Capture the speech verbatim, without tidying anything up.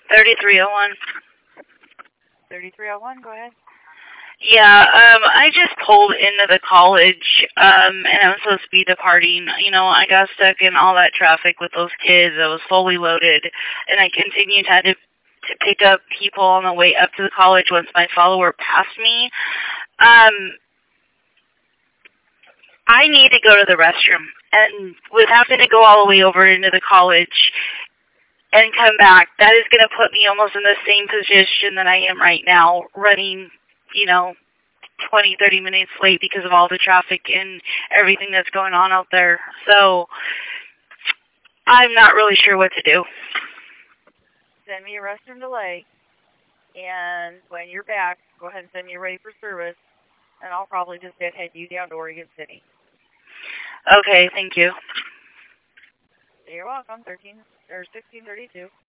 thirty-three oh one. thirty-three oh one, go ahead. Yeah, um, I just pulled into the college, um, and I was supposed to be departing. You know, I got stuck in all that traffic with those kids. I was fully loaded, and I continued to, to, to pick up people on the way up to the college once my follower passed me. Um, I need to go to the restroom, and with having to go all the way over into the college and come back, that is going to put me almost in the same position that I am right now, running, you know, twenty, thirty minutes late because of all the traffic and everything that's going on out there. So I'm not really sure what to do. Send me a restroom delay, and when you're back, go ahead and send me a ready for service, and I'll probably just head you down to Oregon City. Okay, thank you. You're welcome. thirteen or sixteen thirty-two.